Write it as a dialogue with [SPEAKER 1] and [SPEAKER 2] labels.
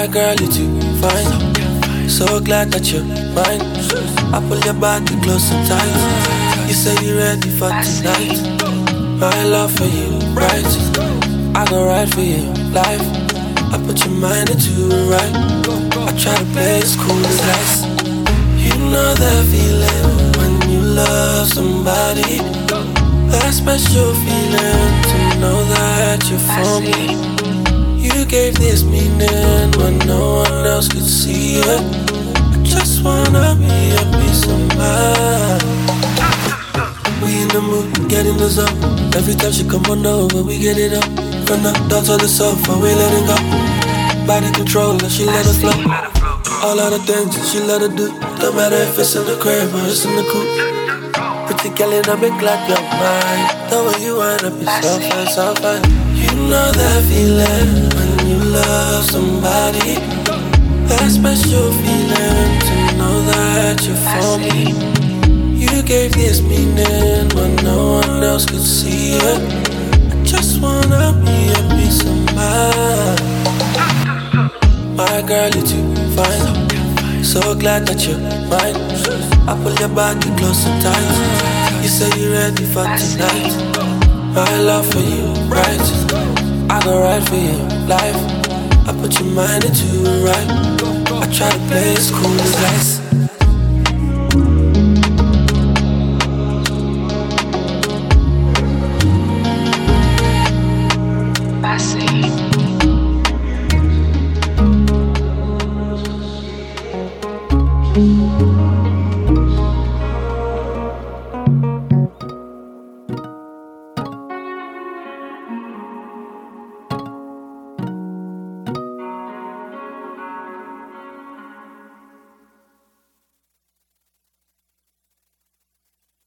[SPEAKER 1] My girl, you're too fine. So glad that you're mine. I pull your body close and tight. You say you're ready for tonight. My love for you, right? I go right for you, life. I put your mind into it right. I try to play as cool as ice. You know that feeling when you love somebody. That special feeling to know that you're for me. You gave this meaning when no one else could see it. I just wanna be a piece of mind. We in the mood, get in the zone. Every time she come on over, we get it up. From the down to the sofa, we let it go. Body control, and she let it flow. All of the things that she let it do. Don't matter if it's in the crib or it's in the coupe. Pretty girl in a big like your mind. The way you wind up is so fine, so fine. You know that feeling when you love somebody. That special feeling to know that you're for me. You gave this meaning when no one else could see it. I just wanna be a piece of mind. My girl, you're too fine. So glad that you're mine. I pull your body close and tight. You say you're ready for tonight. My love for you, right? I go right for you, life. I put your mind into it right. I try to play as cool as ice.
[SPEAKER 2] I see.